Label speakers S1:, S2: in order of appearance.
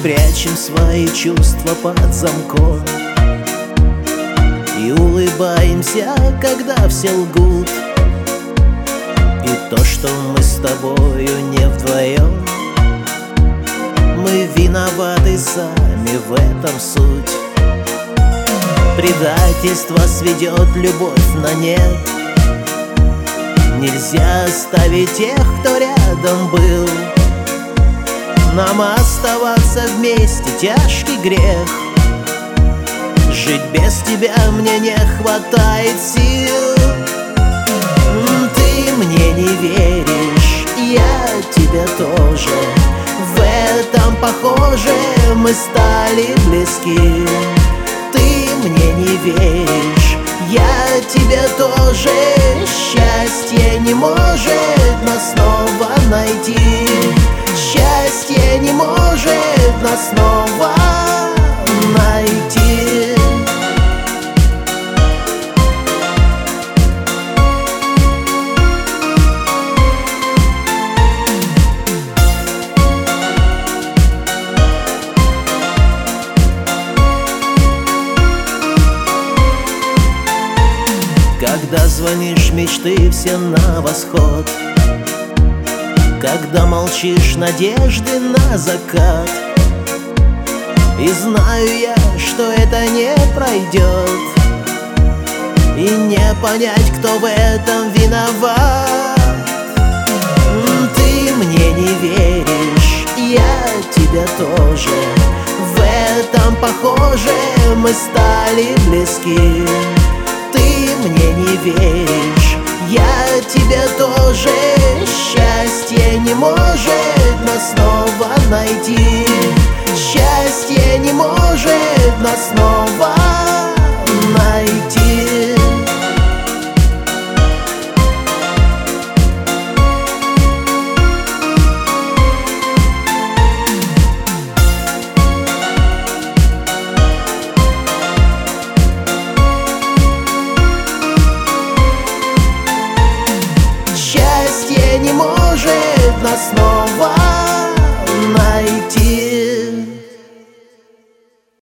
S1: прячем свои чувства под замком и улыбаемся, когда все лгут. И то, что мы с тобою не вдвоем, мы виноваты сами, в этом суть. Предательство сведет любовь на нет. Нельзя оставить тех, кто рядом был. Нам оставаться вместе тяжкий грех. Жить без тебя мне не хватает сил. Ты мне не веришь, я тебе тоже. В этом похоже, мы стали близки. Ты мне не веришь, я тебе тоже. Счастье не может нас снова найти. Счастье не может нас снова найти. Когда звонишь, мечты все на восход. Когда молчишь, надежды на закат. И знаю я, что это не пройдет. И не понять, кто в этом виноват. Ты мне не веришь, я тебе тоже. В этом похоже, мы стали близки. Ты мне не веришь, я тебе тоже. Счастье не может нас снова найти. Счастье не может нас снова